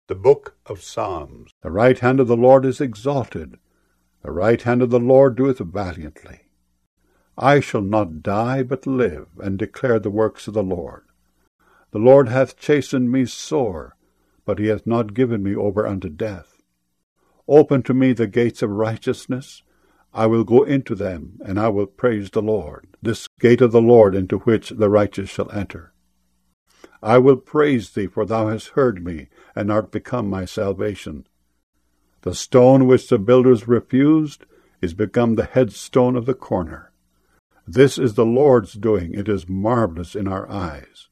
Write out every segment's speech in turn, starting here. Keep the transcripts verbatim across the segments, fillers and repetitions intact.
The Book of Psalms. The right hand of the Lord is exalted. The right hand of the Lord doeth valiantly. I shall not die, but live, and declare the works of the Lord. The Lord hath chastened me sore, but he hath not given me over unto death. Open to me the gates of righteousness. I will go into them, and I will praise the Lord, this gate of the Lord into which the righteous shall enter. I will praise thee, for thou hast heard me, and art become my salvation. The stone which the builders refused is become the headstone of the corner. This is the Lord's doing. It is marvelous in our eyes.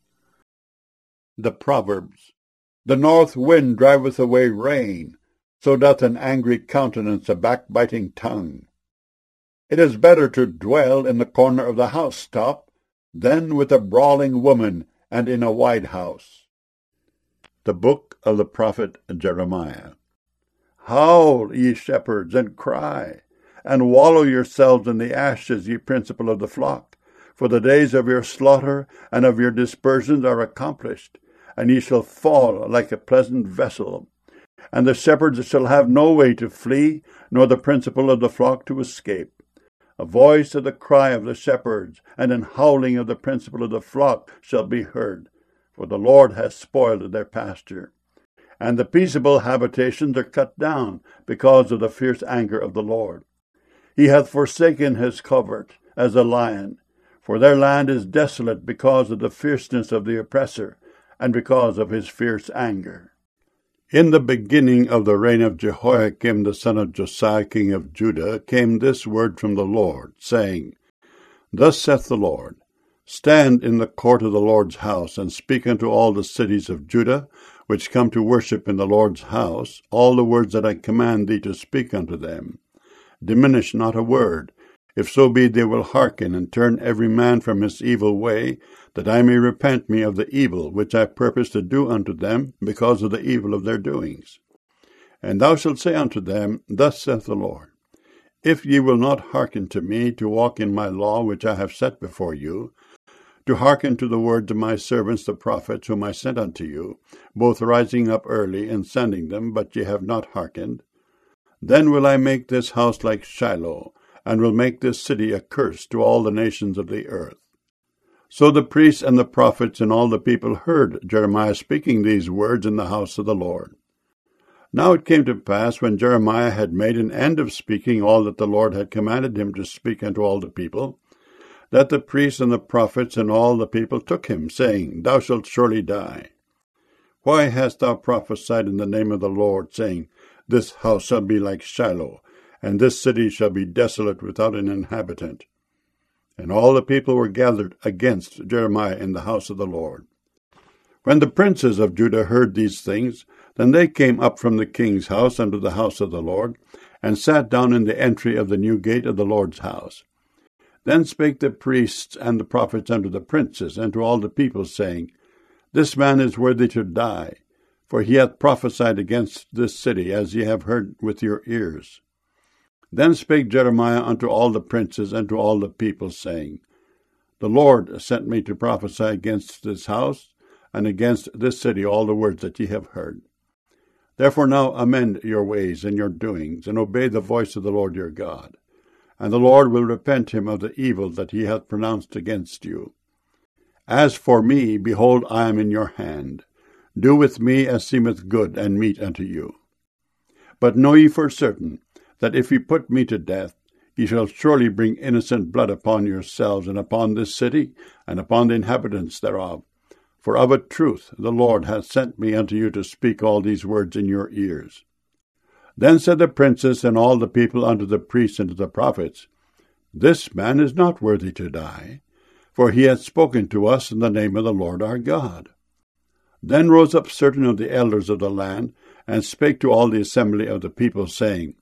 The Proverbs. The north wind driveth away rain, so doth an angry countenance a backbiting tongue. It is better to dwell in the corner of the housetop than with a brawling woman and in a wide house. The Book of the Prophet Jeremiah. Howl, ye shepherds, and cry, and wallow yourselves in the ashes, ye principal of the flock, for the days of your slaughter and of your dispersions are accomplished, and ye shall fall like a pleasant vessel. And the shepherds shall have no way to flee, nor the principal of the flock to escape. A voice of the cry of the shepherds, and an howling of the principal of the flock shall be heard, for the Lord hath spoiled their pasture. And the peaceable habitations are cut down, because of the fierce anger of the Lord. He hath forsaken his covert, as a lion, for their land is desolate because of the fierceness of the oppressor, and because of his fierce anger. In the beginning of the reign of Jehoiakim the son of Josiah king of Judah came this word from the Lord, saying, Thus saith the Lord, Stand in the court of the Lord's house, and speak unto all the cities of Judah, which come to worship in the Lord's house, all the words that I command thee to speak unto them. Diminish not a word, if so be they will hearken, and turn every man from his evil way, that I may repent me of the evil which I purpose to do unto them, because of the evil of their doings. And thou shalt say unto them, Thus saith the Lord, If ye will not hearken to me, to walk in my law which I have set before you, to hearken to the words of my servants the prophets, whom I sent unto you, both rising up early and sending them, but ye have not hearkened, then will I make this house like Shiloh, and will make this city a curse to all the nations of the earth. So the priests and the prophets and all the people heard Jeremiah speaking these words in the house of the Lord. Now it came to pass, when Jeremiah had made an end of speaking all that the Lord had commanded him to speak unto all the people, that the priests and the prophets and all the people took him, saying, Thou shalt surely die. Why hast thou prophesied in the name of the Lord, saying, This house shall be like Shiloh, and this city shall be desolate without an inhabitant? And all the people were gathered against Jeremiah in the house of the Lord. When the princes of Judah heard these things, then they came up from the king's house unto the house of the Lord, and sat down in the entry of the new gate of the Lord's house. Then spake the priests and the prophets unto the princes and to all the people, saying, This man is worthy to die, for he hath prophesied against this city, as ye have heard with your ears. Then spake Jeremiah unto all the princes and to all the people, saying, The Lord sent me to prophesy against this house, and against this city all the words that ye have heard. Therefore now amend your ways and your doings, and obey the voice of the Lord your God. And the Lord will repent him of the evil that he hath pronounced against you. As for me, behold, I am in your hand. Do with me as seemeth good and meet unto you. But know ye for certain, that if ye put me to death, ye shall surely bring innocent blood upon yourselves, and upon this city, and upon the inhabitants thereof. For of a truth the Lord hath sent me unto you to speak all these words in your ears. Then said the princes and all the people unto the priests and to the prophets, This man is not worthy to die, for he hath spoken to us in the name of the Lord our God. Then rose up certain of the elders of the land, and spake to all the assembly of the people, saying,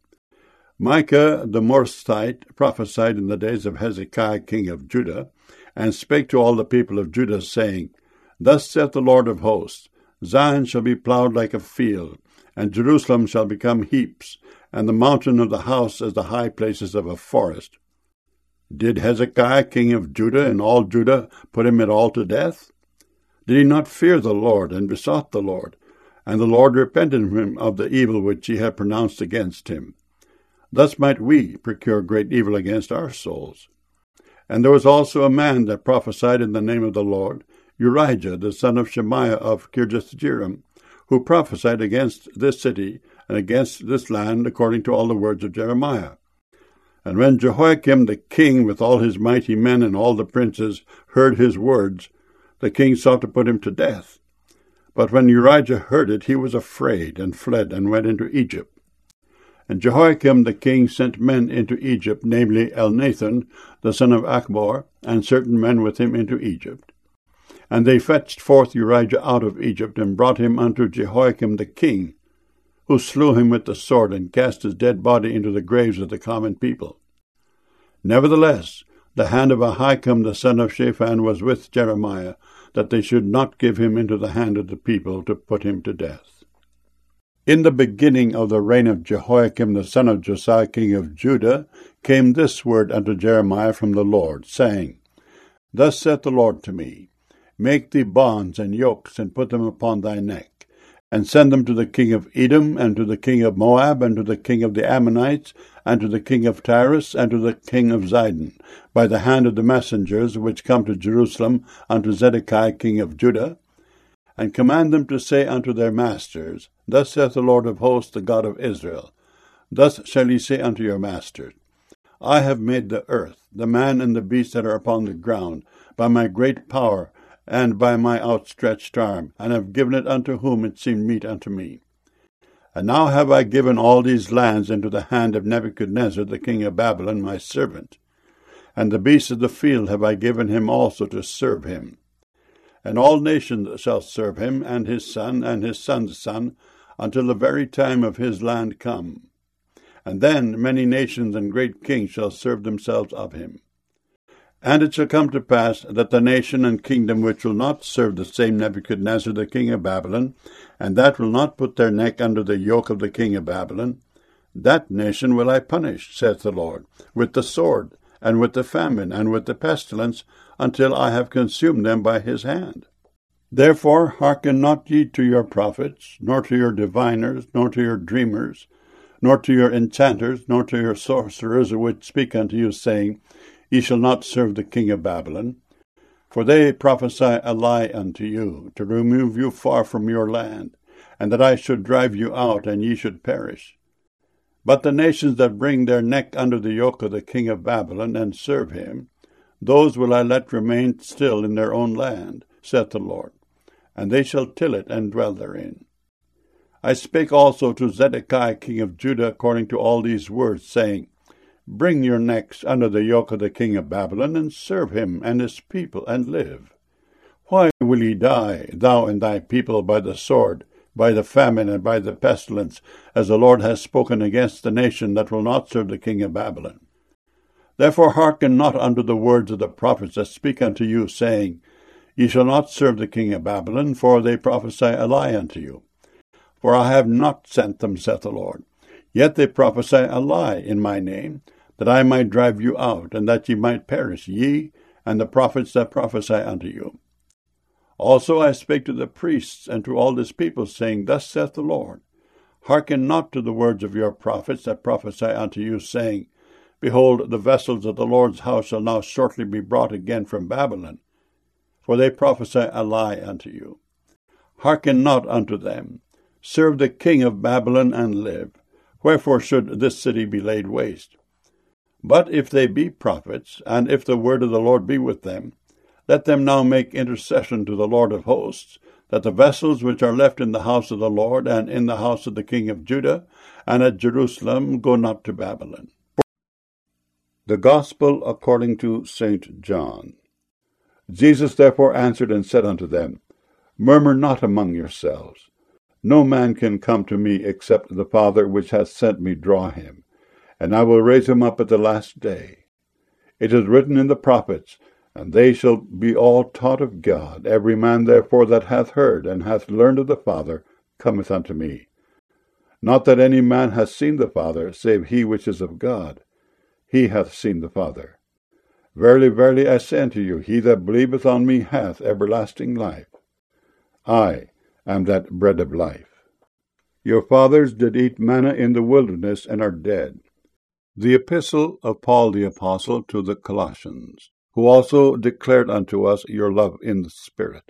Micah the Morthite prophesied in the days of Hezekiah king of Judah, and spake to all the people of Judah, saying, Thus saith the Lord of hosts, Zion shall be plowed like a field, and Jerusalem shall become heaps, and the mountain of the house as the high places of a forest. Did Hezekiah king of Judah and all Judah put him at all to death? Did he not fear the Lord, and besought the Lord, And the Lord repented him of the evil which he had pronounced against him. Thus might we procure great evil against our souls. And there was also a man that prophesied in the name of the Lord, Urijah, the son of Shemaiah of Kirjath-jearim, who prophesied against this city and against this land according to all the words of Jeremiah. And when Jehoiakim the king with all his mighty men and all the princes heard his words, the king sought to put him to death. But when Urijah heard it, he was afraid, and fled, and went into Egypt. And Jehoiakim the king sent men into Egypt, namely Elnathan, the son of Achbor, and certain men with him into Egypt. And they fetched forth Urijah out of Egypt, and brought him unto Jehoiakim the king, who slew him with the sword, and cast his dead body into the graves of the common people. Nevertheless, the hand of Ahikam the son of Shaphan was with Jeremiah, that they should not give him into the hand of the people to put him to death. In the beginning of the reign of Jehoiakim the son of Josiah king of Judah came this word unto Jeremiah from the Lord, saying, Thus saith the Lord to me, Make thee bonds and yokes, and put them upon thy neck, and send them to the king of Edom, and to the king of Moab, and to the king of the Ammonites, and to the king of Tyrus, and to the king of Zidon, by the hand of the messengers which come to Jerusalem unto Zedekiah king of Judah, and command them to say unto their masters, Thus saith the Lord of hosts, the God of Israel, Thus shall ye say unto your masters, I have made the earth, the man and the beast that are upon the ground, by my great power, and by my outstretched arm, and have given it unto whom it seemed meet unto me. And now have I given all these lands into the hand of Nebuchadnezzar the king of Babylon, my servant. And the beasts of the field have I given him also to serve him. And all nations shall serve him, and his son, and his son's son, until the very time of his land come. And then many nations and great kings shall serve themselves of him. And it shall come to pass that the nation and kingdom which will not serve the same Nebuchadnezzar the king of Babylon, and that will not put their neck under the yoke of the king of Babylon, that nation will I punish, saith the Lord, with the sword, and with the famine, and with the pestilence, until I have consumed them by his hand. Therefore hearken not ye to your prophets, nor to your diviners, nor to your dreamers, nor to your enchanters, nor to your sorcerers, which speak unto you, saying, Ye shall not serve the king of Babylon. For they prophesy a lie unto you, to remove you far from your land, and that I should drive you out, and ye should perish. But the nations that bring their neck under the yoke of the king of Babylon, and serve him, those will I let remain still in their own land, saith the Lord, and they shall till it and dwell therein. I spake also to Zedekiah king of Judah according to all these words, saying, Bring your necks under the yoke of the king of Babylon, and serve him and his people, and live. Why will ye die, thou and thy people, by the sword, by the famine, and by the pestilence, as the Lord has spoken against the nation that will not serve the king of Babylon? Therefore hearken not unto the words of the prophets that speak unto you, saying, Ye shall not serve the king of Babylon, for they prophesy a lie unto you. For I have not sent them, saith the Lord. Yet they prophesy a lie in my name, that I might drive you out, and that ye might perish, ye, and the prophets that prophesy unto you. Also I spake to the priests and to all this people, saying, Thus saith the Lord, Hearken not to the words of your prophets that prophesy unto you, saying, Behold, the vessels of the Lord's house shall now shortly be brought again from Babylon. For they prophesy a lie unto you. Hearken not unto them. Serve the king of Babylon, and live. Wherefore should this city be laid waste? But if they be prophets, and if the word of the Lord be with them, let them now make intercession to the Lord of hosts, that the vessels which are left in the house of the Lord, and in the house of the king of Judah, and at Jerusalem, go not to Babylon. The Gospel according to Saint John. Jesus therefore answered and said unto them, Murmur not among yourselves. No man can come to me except the Father which hath sent me draw him, and I will raise him up at the last day. It is written in the prophets, and they shall be all taught of God. Every man therefore that hath heard and hath learned of the Father cometh unto me. Not that any man hath seen the Father, save he which is of God. He hath seen the Father. Verily, verily, I say unto you, he that believeth on me hath everlasting life. I am that bread of life. Your fathers did eat manna in the wilderness and are dead. The epistle of Paul the Apostle to the Colossians, who also declared unto us your love in the Spirit.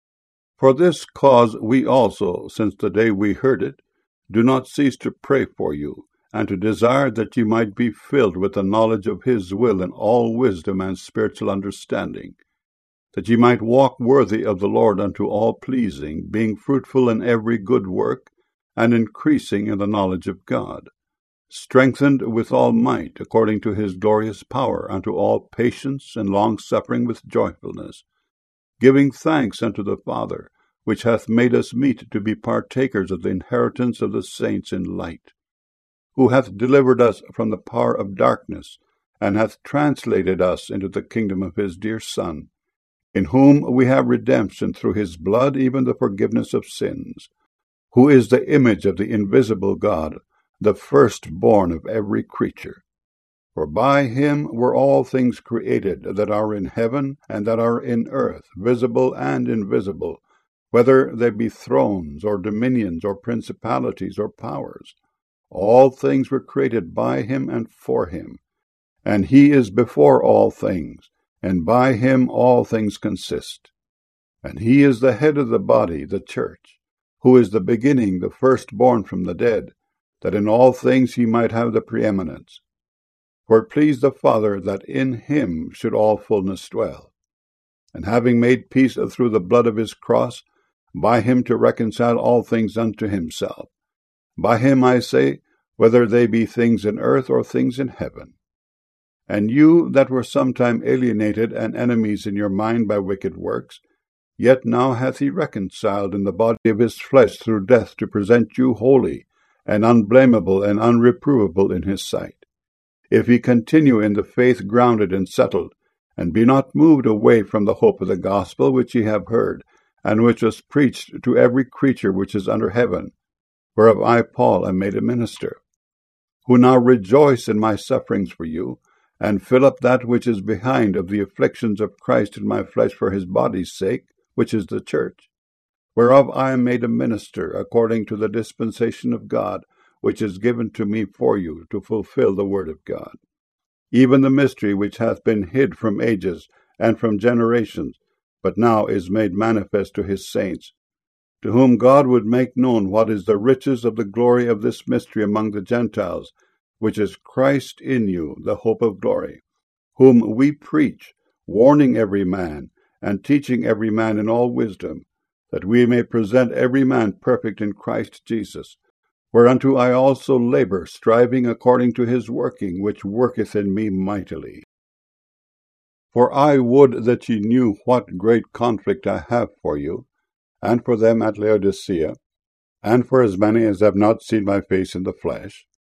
For this cause we also, since the day we heard it, do not cease to pray for you, and to desire that ye might be filled with the knowledge of his will in all wisdom and spiritual understanding, that ye might walk worthy of the Lord unto all pleasing, being fruitful in every good work, and increasing in the knowledge of God, strengthened with all might, according to his glorious power, unto all patience and longsuffering with joyfulness, giving thanks unto the Father, which hath made us meet to be partakers of the inheritance of the saints in light, who hath delivered us from the power of darkness, and hath translated us into the kingdom of his dear Son, in whom we have redemption through his blood, even the forgiveness of sins, who is the image of the invisible God, the firstborn of every creature. For by him were all things created, that are in heaven and that are in earth, visible and invisible, whether they be thrones, or dominions, or principalities, or powers. All things were created by him and for him. And he is before all things, and by him all things consist. And he is the head of the body, the church, who is the beginning, the firstborn from the dead, that in all things he might have the preeminence. For it pleased the Father that in him should all fullness dwell. And having made peace through the blood of his cross, by him to reconcile all things unto himself. By him, I say, whether they be things in earth or things in heaven. And you that were sometime alienated and enemies in your mind by wicked works, yet now hath he reconciled in the body of his flesh through death, to present you holy, and unblameable, and unreprovable in his sight. If ye continue in the faith grounded and settled, and be not moved away from the hope of the gospel which ye have heard, and which was preached to every creature which is under heaven, whereof I, Paul, am made a minister, who now rejoice in my sufferings for you, and fill up that which is behind of the afflictions of Christ in my flesh for his body's sake, which is the church, whereof I am made a minister, according to the dispensation of God, which is given to me for you, to fulfill the word of God, even the mystery which hath been hid from ages and from generations, but now is made manifest to his saints, to whom God would make known what is the riches of the glory of this mystery among the Gentiles, which is Christ in you, the hope of glory, whom we preach, warning every man, and teaching every man in all wisdom, that we may present every man perfect in Christ Jesus, whereunto I also labor, striving according to his working, which worketh in me mightily. For I would that ye knew what great conflict I have for you, and for them at Laodicea, and for as many as have not seen my face in the flesh,